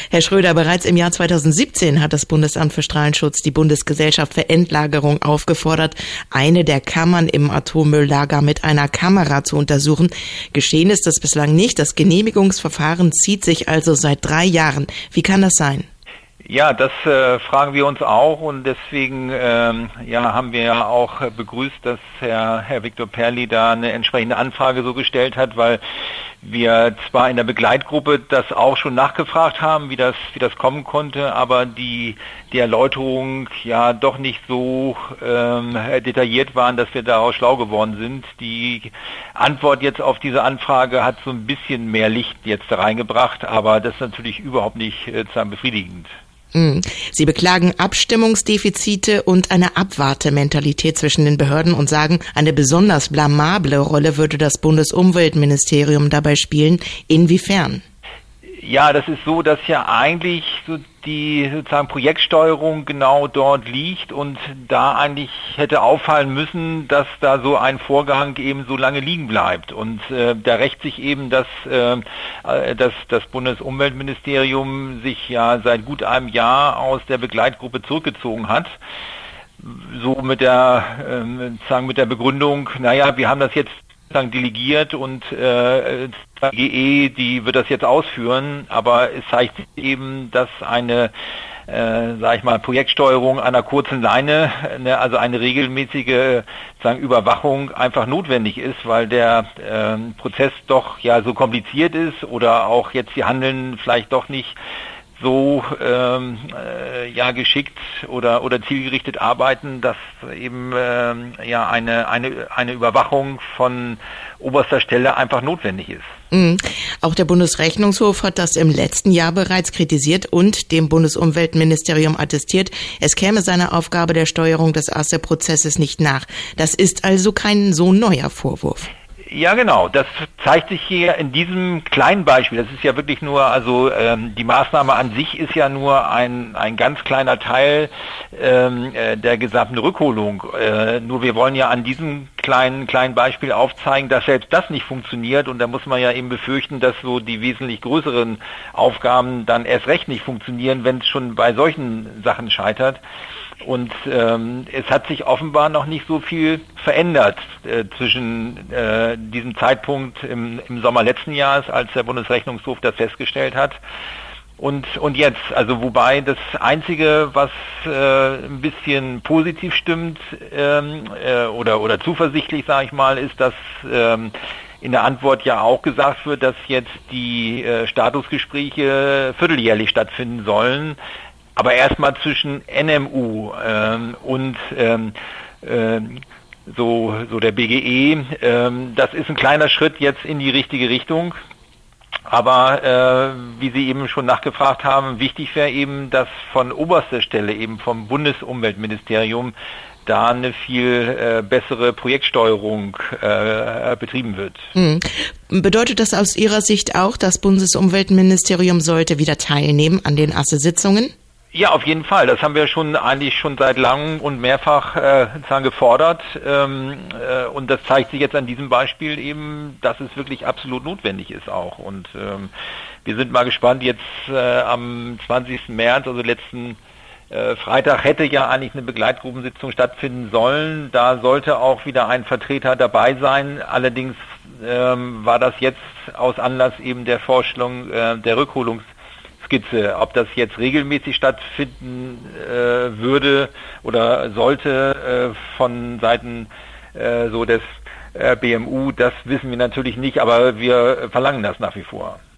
Herr Schröder, bereits im Jahr 2017 hat das Bundesamt für Strahlenschutz die Bundesgesellschaft für Endlagerung aufgefordert, eine der Kammern im Atommülllager mit einer Kamera zu untersuchen. Geschehen ist das bislang nicht. Das Genehmigungsverfahren zieht sich also seit 3 Jahren. Wie kann das sein? Ja, das fragen wir uns auch, und deswegen haben wir ja auch begrüßt, dass Herr Viktor Perli da eine entsprechende Anfrage so gestellt hat, weil wir zwar in der Begleitgruppe das auch schon nachgefragt haben, wie das kommen konnte, aber die Erläuterungen ja doch nicht so detailliert waren, dass wir daraus schlau geworden sind. Die Antwort jetzt auf diese Anfrage hat so ein bisschen mehr Licht jetzt da reingebracht, aber das ist natürlich überhaupt nicht befriedigend. Sie beklagen Abstimmungsdefizite und eine Abwartementalität zwischen den Behörden und sagen, eine besonders blamable Rolle würde das Bundesumweltministerium dabei spielen. Inwiefern? Ja, das ist so, dass ja eigentlich so die Projektsteuerung genau dort liegt und da eigentlich hätte auffallen müssen, dass da so ein Vorgang eben so lange liegen bleibt. Und da rächt sich eben, dass das Bundesumweltministerium sich ja seit gut einem Jahr aus der Begleitgruppe zurückgezogen hat. So mit der Begründung, wir haben das jetzt delegiert und GE, die wird das jetzt ausführen, aber es zeigt sich eben, dass eine Projektsteuerung einer kurzen Leine, also eine regelmäßige Überwachung einfach notwendig ist, weil der Prozess doch ja so kompliziert ist oder auch jetzt die Handeln vielleicht doch nicht so geschickt oder zielgerichtet arbeiten, dass eben eine Überwachung von oberster Stelle einfach notwendig ist. Auch der Bundesrechnungshof hat das im letzten Jahr bereits kritisiert und dem Bundesumweltministerium attestiert, es käme seiner Aufgabe der Steuerung des ASTE-Prozesses nicht nach. Das ist also kein so neuer Vorwurf. Ja, genau. Das zeigt sich hier in diesem kleinen Beispiel. Das ist ja wirklich nur, die Maßnahme an sich ist ja nur ein ganz kleiner Teil der gesamten Rückholung. Nur wir wollen ja an diesem kleinen Beispiel aufzeigen, dass selbst das nicht funktioniert, und da muss man ja eben befürchten, dass so die wesentlich größeren Aufgaben dann erst recht nicht funktionieren, wenn es schon bei solchen Sachen scheitert. Und es hat sich offenbar noch nicht so viel verändert zwischen diesem Zeitpunkt im Sommer letzten Jahres, als der Bundesrechnungshof das festgestellt hat, und jetzt. Also wobei das Einzige, was ein bisschen positiv stimmt oder zuversichtlich, sage ich mal, ist, dass in der Antwort ja auch gesagt wird, dass jetzt die Statusgespräche vierteljährlich stattfinden sollen. Aber erstmal zwischen NMU und der BGE, das ist ein kleiner Schritt jetzt in die richtige Richtung. Aber wie Sie eben schon nachgefragt haben, wichtig wäre eben, dass von oberster Stelle, eben vom Bundesumweltministerium, da eine viel bessere Projektsteuerung betrieben wird. Bedeutet das aus Ihrer Sicht auch, das Bundesumweltministerium sollte wieder teilnehmen an den ASTE-Sitzungen? Ja, auf jeden Fall. Das haben wir eigentlich schon seit langem und mehrfach gefordert. Und das zeigt sich jetzt an diesem Beispiel eben, dass es wirklich absolut notwendig ist auch. Und wir sind mal gespannt. Jetzt am 20. März, also letzten Freitag, hätte ja eigentlich eine Begleitgruppensitzung stattfinden sollen. Da sollte auch wieder ein Vertreter dabei sein. Allerdings war das jetzt aus Anlass eben der Vorstellung der Rückholungsskizze. Ob das jetzt regelmäßig stattfinden würde oder sollte von Seiten des BMU, das wissen wir natürlich nicht, aber wir verlangen das nach wie vor.